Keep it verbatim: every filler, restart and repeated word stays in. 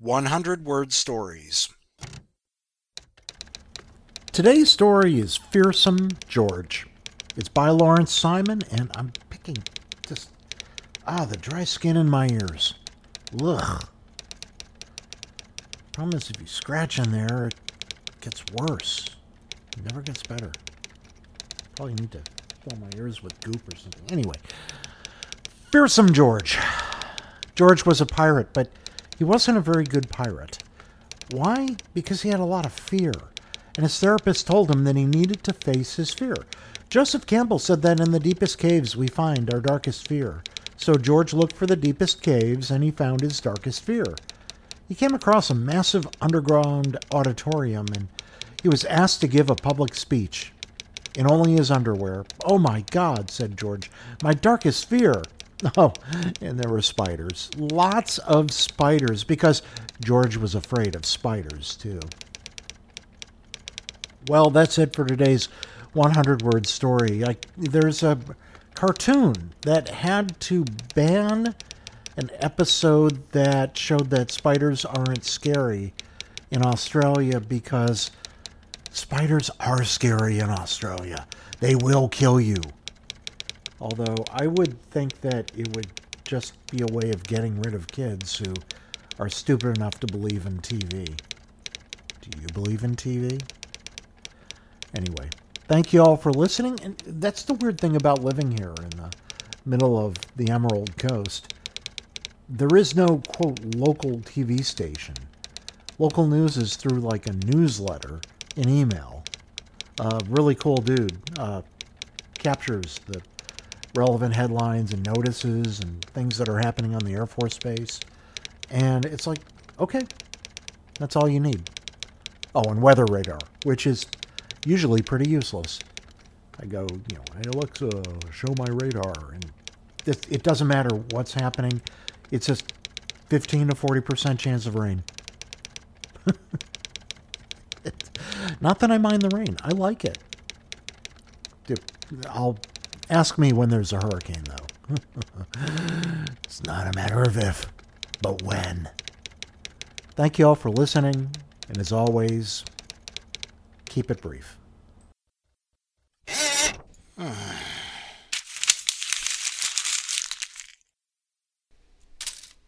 one hundred word stories. Today's story is Fearsome George. It's by Lawrence Simon, and I'm picking just, ah, the dry skin in my ears. Ugh. Problem is, if you scratch in there, it gets worse. It never gets better. Probably need to fill my ears with goop or something. Anyway, Fearsome George. George was a pirate, but he wasn't a very good pirate. Why? Because he had a lot of fear, and his therapist told him that he needed to face his fear. Joseph Campbell said that in the deepest caves we find our darkest fear. So George looked for the deepest caves, and he found his darkest fear. He came across a massive underground auditorium, and he was asked to give a public speech in only his underwear. "Oh my God," said George, "my darkest fear." Oh, and there were spiders. Lots of spiders, because George was afraid of spiders, too. Well, that's it for today's one hundred word story. I, there's a cartoon that had to ban an episode that showed that spiders aren't scary in Australia because spiders are scary in Australia. They will kill you. Although I would think that it would just be a way of getting rid of kids who are stupid enough to believe in T V. Do you believe in T V? Anyway, thank you all for listening. And that's the weird thing about living here in the middle of the Emerald Coast. There is no, quote, local T V station. Local news is through like a newsletter, an email. A really cool dude uh, captures the relevant headlines and notices and things that are happening on the Air Force Base. And it's like, okay, that's all you need. Oh, and weather radar, which is usually pretty useless. I go, you know, hey Alexa, show my radar. And it, it doesn't matter what's happening. It's just fifteen to forty percent chance of rain. Not that I mind the rain. I like it. I'll ask me when there's a hurricane, though. It's not a matter of if, but when. Thank you all for listening, and as always, keep it brief.